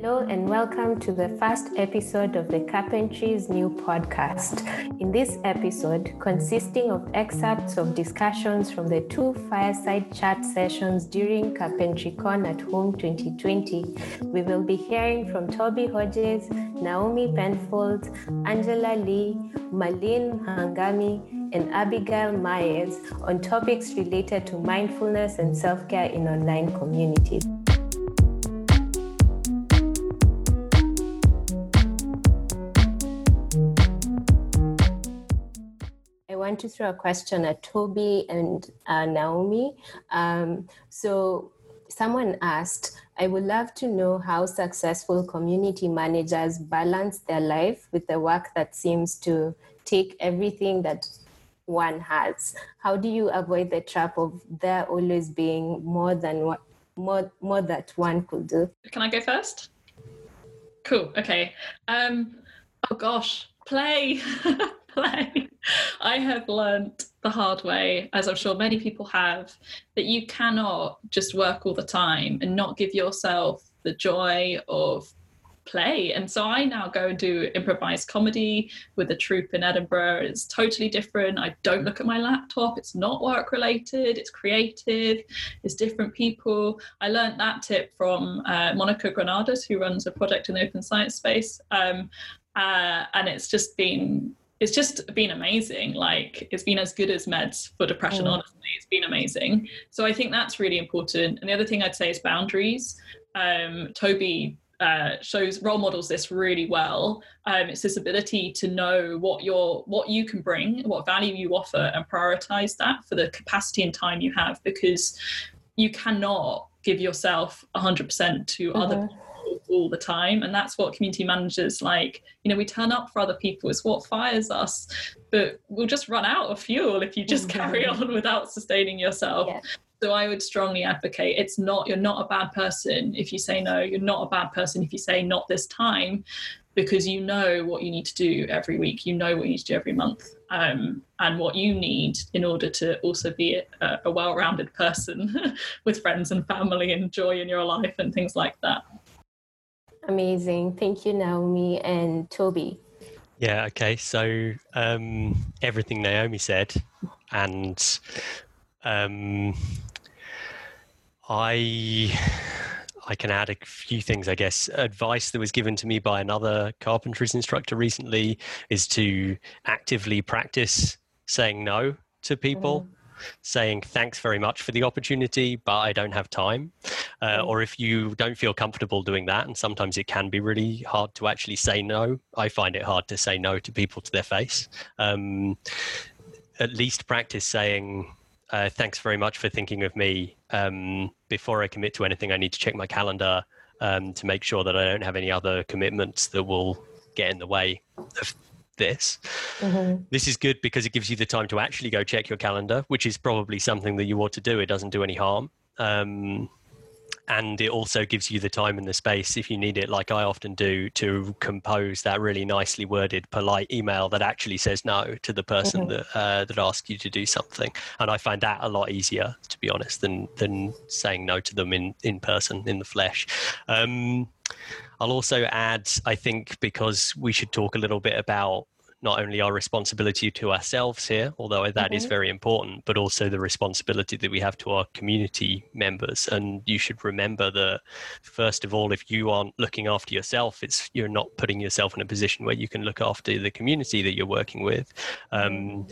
Hello and welcome to the first episode of the Carpentry's new podcast. In this episode, consisting of excerpts of discussions from the 2 fireside chat sessions during CarpentryCon at Home 2020, we will be hearing from Toby Hodges, Naomi Penfold, Angela Lee, Malin Hangami, and Abigail Myers on topics related to mindfulness and self-care in online communities. I want to throw a question at Toby and Naomi. So someone asked, I would love to know how successful community managers balance their life with the work that seems to take everything that one has. How do you avoid the trap of there always being more that one could do? Can I go first? Cool. Okay. Oh gosh, play. Play. I have learnt the hard way, as I'm sure many people have, that you cannot just work all the time and not give yourself the joy of play. And so I now go and do improvised comedy with a troupe in Edinburgh. It's totally different. I don't look at my laptop. It's not work related. It's creative. It's different people. I learned that tip from Monica Granados, who runs a project in the open science space. And it's just been amazing. Like, it's been as good as meds for depression. Honestly, it's been amazing. So I think that's really important. And the other thing I'd say is boundaries. Toby shows role models this really well. It's this ability to know what you can bring, what value you offer, and prioritize that for the capacity and time you have, because you cannot give yourself 100% to other people all the time. And that's what community managers like. We turn up for other people. It's what fires us, but we'll just run out of fuel if you just carry on without sustaining yourself. Yeah. So I would strongly advocate you're not a bad person if you say no. You're not a bad person if you say not this time, because you know what you need to do every week. You know what you need to do every month, and what you need in order to also be a well-rounded person with friends and family and joy in your life and things like that. Amazing. Thank you, Naomi and Toby. Yeah, okay. So everything Naomi said, and I can add a few things, I guess. Advice that was given to me by another carpentries instructor recently is to actively practice saying no to people. Saying thanks very much for the opportunity, but I don't have time. Or if you don't feel comfortable doing that, and sometimes it can be really hard to actually say no. I find it hard to say no to people to their face. At least practice saying thanks very much for thinking of me. Before I commit to anything, I need to check my calendar to make sure that I don't have any other commitments that will get in the way of this. This is good because it gives you the time to actually go check your calendar, which is probably something that you ought to do. It doesn't do any harm. And it also gives you the time and the space, if you need it, like I often do, to compose that really nicely worded, polite email that actually says no to the person that asks you to do something. And I find that a lot easier, to be honest, than saying no to them in person, in the flesh. I'll also add, I think, because we should talk a little bit about not only our responsibility to ourselves here, although that is very important, but also the responsibility that we have to our community members. And you should remember that, first of all, if you aren't looking after yourself, you're not putting yourself in a position where you can look after the community that you're working with. And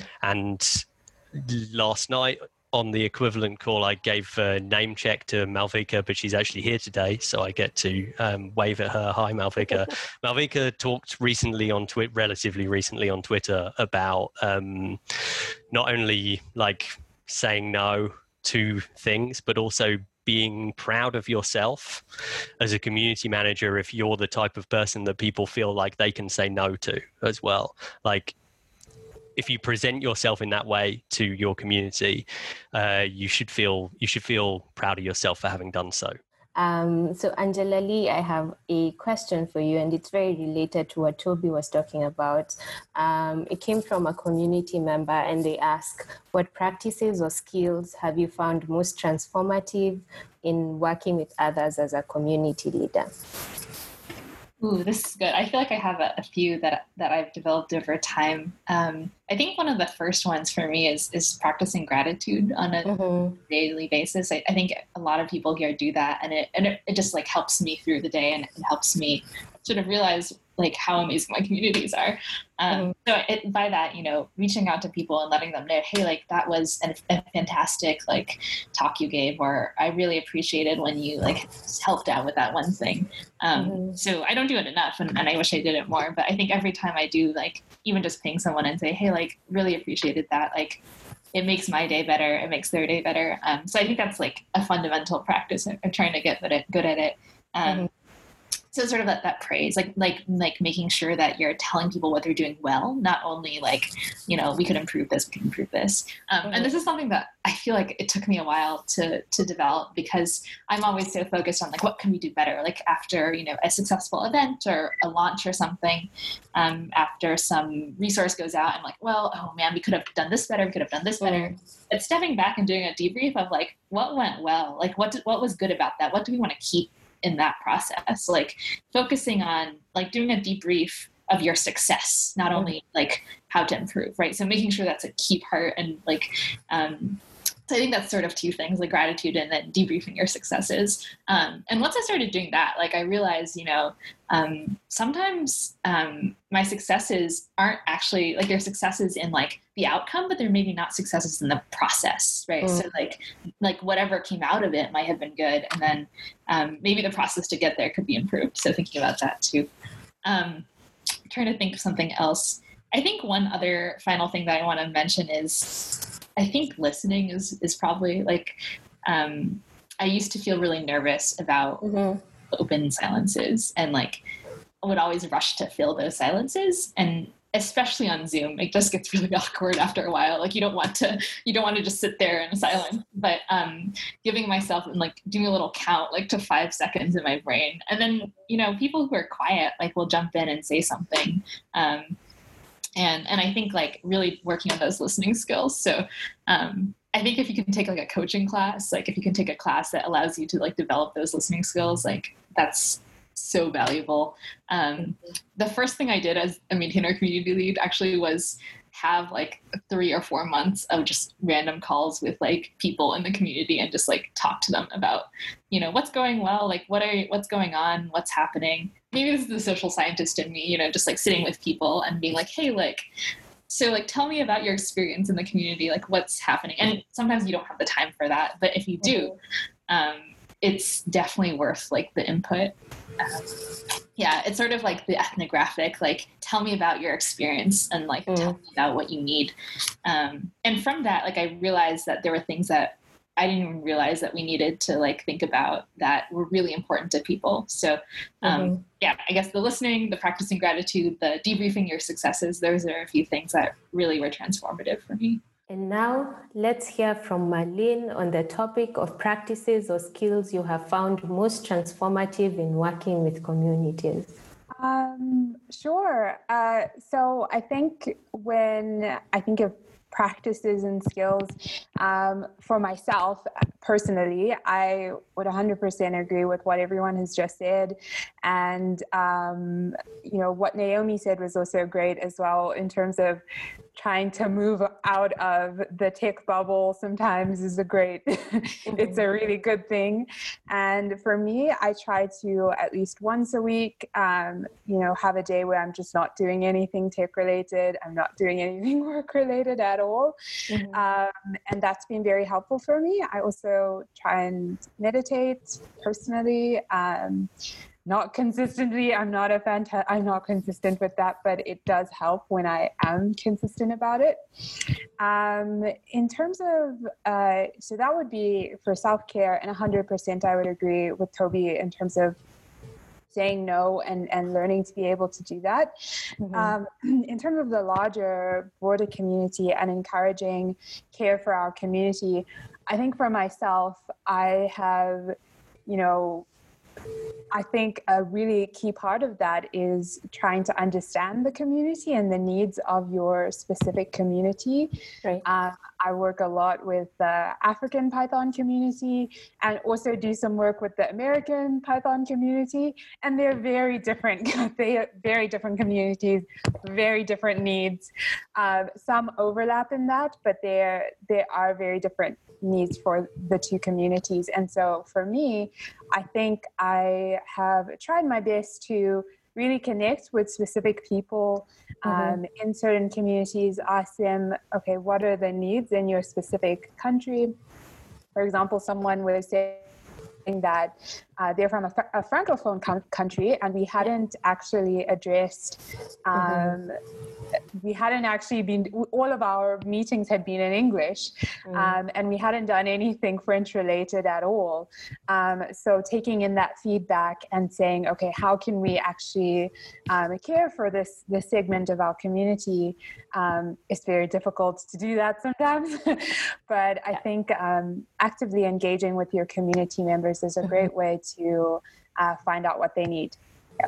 last night, on the equivalent call, I gave a name check to Malvika, but she's actually here today, so I get to wave at her. Hi, Malvika. Malvika talked relatively recently on Twitter about not only like saying no to things, but also being proud of yourself as a community manager if you're the type of person that people feel like they can say no to as well. Like, if you present yourself in that way to your community, you should feel proud of yourself for having done so. So Angela Lee, I have a question for you, and it's very related to what Toby was talking about. It came from a community member, and they ask, what practices or skills have you found most transformative in working with others as a community leader? Ooh, this is good. I feel like I have a few that I've developed over time. I think one of the first ones for me is practicing gratitude on a daily basis. I think a lot of people here do that, and it just like helps me through the day, and it helps me sort of realize like how amazing my communities are. By that, reaching out to people and letting them know, hey, like that was a fantastic like talk you gave, or I really appreciated when you like helped out with that one thing. So I don't do it enough, and I wish I did it more, but I think every time I do, like even just ping someone and say, hey, like really appreciated that, like it makes my day better, it makes their day better. So I think that's like a fundamental practice. I'm trying to get good at it. So sort of that praise, like making sure that you're telling people what they're doing well, not only like, we could improve this, we can improve this. And this is something that I feel like it took me a while to develop, because I'm always so focused on like, what can we do better? Like after, a successful event or a launch or something, after some resource goes out, I'm like, well, oh man, we could have done this better. We could have done this better. But stepping back and doing a debrief of like, what went well? Like what was good about that? What do we want to keep in that process? Like focusing on like doing a debrief of your success, not only like how to improve, right? So making sure that's a key part, and like so I think that's sort of two things, like gratitude and then debriefing your successes. And once I started doing that, like I realized, sometimes my successes aren't actually like, they're successes in like the outcome, but they're maybe not successes in the process, right? So like whatever came out of it might have been good, and then maybe the process to get there could be improved. So thinking about that too. Trying to think of something else. I think one other final thing that I want to mention is, I think listening is probably like, I used to feel really nervous about open silences, and like I would always rush to fill those silences, and especially on Zoom, it just gets really awkward after a while. Like you don't want to just sit there in silence, but giving myself and like doing a little count, like to 5 seconds in my brain. And then, people who are quiet, like will jump in and say something. And I think like really working on those listening skills. So I think if you can take like a coaching class, like if you can take a class that allows you to like develop those listening skills, like that's so valuable. The first thing I did as a maintainer community lead actually was have like 3 or 4 months of just random calls with like people in the community, and just like talk to them about, what's going well, like what's going on, what's happening. Maybe this is the social scientist in me, just like sitting with people and being like, hey, like, so like, tell me about your experience in the community, like what's happening. And sometimes you don't have the time for that, but if you do, it's definitely worth like the input. It's sort of like the ethnographic, like tell me about your experience, and like tell me about what you need. And from that, like I realized that there were things that I didn't even realize that we needed to like think about that were really important to people. So I guess the listening, the practicing gratitude, the debriefing your successes, those are a few things that really were transformative for me. And now let's hear from Marlene on the topic of practices or skills you have found most transformative in working with communities. Sure. So I think when I think of practices and skills, for myself personally, I would 100% agree with what everyone has just said. And, what Naomi said was also great as well, in terms of trying to move out of the tech bubble sometimes is it's a really good thing. And for me, I try to at least once a week, have a day where I'm just not doing anything tech related. I'm not doing anything work related at all. And that's been very helpful for me. I also try and meditate personally. Not consistently. I'm not consistent with that, but it does help when I am consistent about it. In terms of, so that would be for self-care, and 100% I would agree with Toby in terms of saying no and learning to be able to do that. In terms of the larger, broader community and encouraging care for our community, I think for myself, I have, I think a really key part of that is trying to understand the community and the needs of your specific community. Right. I work a lot with the African Python community and also do some work with the American Python community. And they're very different. They are very different communities, very different needs. Some overlap in that, but there are very different needs for the two communities. And so for me, I think I have tried my best to really connect with specific people in certain communities, ask them, okay, what are the needs in your specific country? For example, someone was saying that they're from a francophone country, and we hadn't actually addressed we hadn't actually been, all of our meetings had been in English, and we hadn't done anything French related at all. So taking in that feedback and saying, okay, how can we actually care for this segment of our community? It's very difficult to do that sometimes, but I think actively engaging with your community members is a great way to find out what they need. Yeah.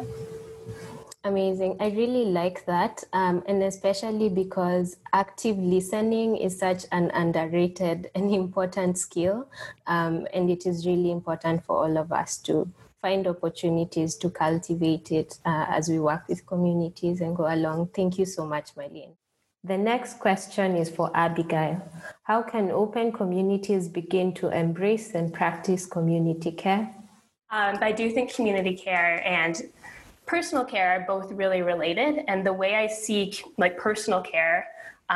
Amazing. I really like that. And especially because active listening is such an underrated and important skill. And it is really important for all of us to find opportunities to cultivate it as we work with communities and go along. Thank you so much, Marlene. The next question is for Abigail. How can open communities begin to embrace and practice community care? I do think community care and personal care are both really related. And the way I see like personal care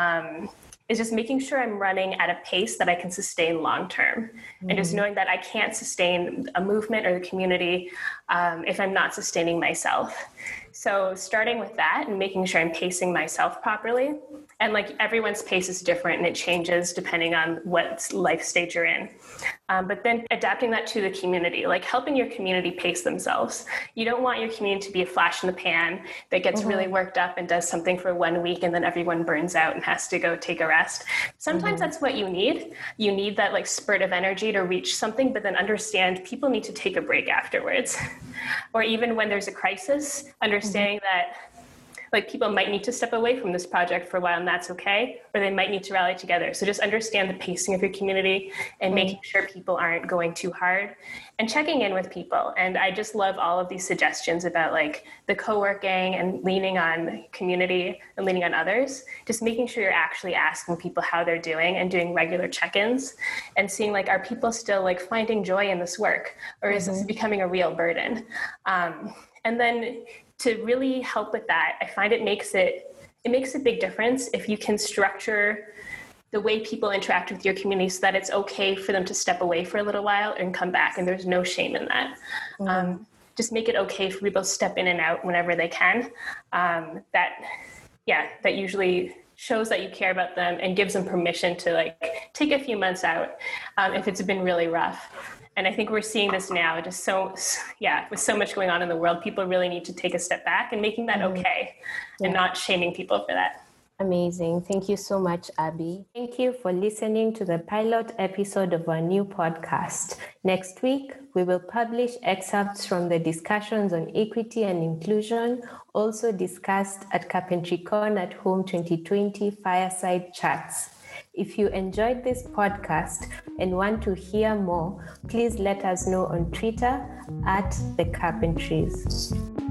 is just making sure I'm running at a pace that I can sustain long term. And just knowing that I can't sustain a movement or the community if I'm not sustaining myself. So starting with that and making sure I'm pacing myself properly. And like everyone's pace is different and it changes depending on what life stage you're in. But then adapting that to the community, like helping your community pace themselves. You don't want your community to be a flash in the pan that gets really worked up and does something for 1 week and then everyone burns out and has to go take a rest. Sometimes that's what you need. You need that like spurt of energy to reach something, but then understand people need to take a break afterwards. Or even when there's a crisis, understanding that like people might need to step away from this project for a while and that's okay, or they might need to rally together. So just understand the pacing of your community and making sure people aren't going too hard and checking in with people. And I just love all of these suggestions about like the co-working and leaning on community and leaning on others, just making sure you're actually asking people how they're doing and doing regular check-ins and seeing like, are people still like finding joy in this work or is this becoming a real burden? And then to really help with that, I find it makes a big difference if you can structure the way people interact with your community so that it's okay for them to step away for a little while and come back, and there's no shame in that. Just make it okay for people to step in and out whenever they can. That usually shows that you care about them and gives them permission to like take a few months out if it's been really rough. And I think we're seeing this now, with so much going on in the world, people really need to take a step back and making that okay and not shaming people for that. Amazing. Thank you so much, Abby. Thank you for listening to the pilot episode of our new podcast. Next week, we will publish excerpts from the discussions on equity and inclusion, also discussed at CarpentryCon at Home 2020 Fireside Chats. If you enjoyed this podcast and want to hear more, please let us know on Twitter @The Carpentries.